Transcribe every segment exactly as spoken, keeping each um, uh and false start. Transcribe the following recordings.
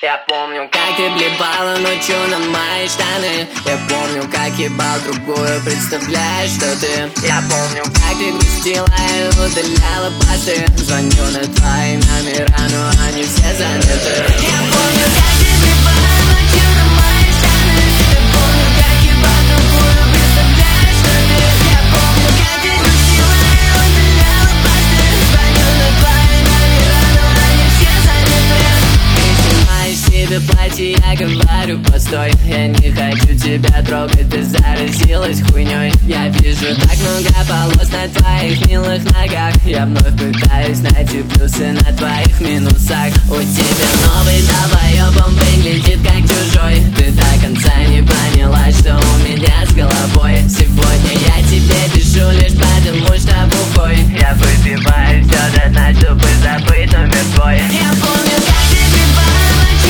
Я помню, как ты блебала ночью на мои штаны. Я помню, как ебал другую, представляешь, что ты. Я помню, как ты грустила и удаляла посты. Звоню на твои номера, но они все заняты. Я помню, как ты блебала ночью на мои штаны. Я помню, как ебал другую, представляешь, что ты. Я помню, как ты грустила и удаляла посты. Звоню на твои номера, но они все заняты. Себе платье, я говорю, постой. Я не хочу тебя трогать, ты заразилась хуйней. Я вижу так много полос на твоих милых ногах. Я вновь пытаюсь найти плюсы на твоих минусах. У тебя новый долбоёбом выглядит как чужой. Ты до конца не поняла, что у меня с головой. Сегодня я тебе пишу лишь потому, что бухой. Я выпиваю все до дна, чтобы забыть номер твой. Я помню, как ты прибавила.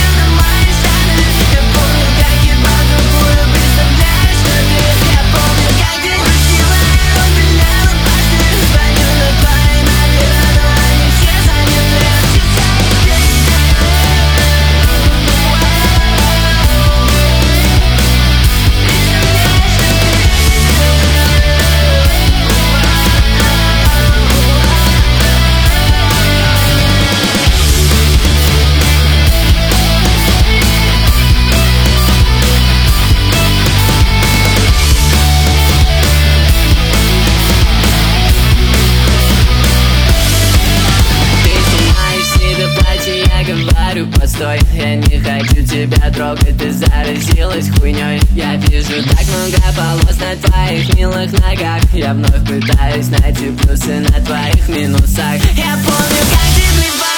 Постой, я не хочу тебя трогать, ты заразилась хуйней. Я вижу так много полос на твоих милых ногах. Я вновь пытаюсь найти плюсы на твоих минусах. Я помню, как ты блебала.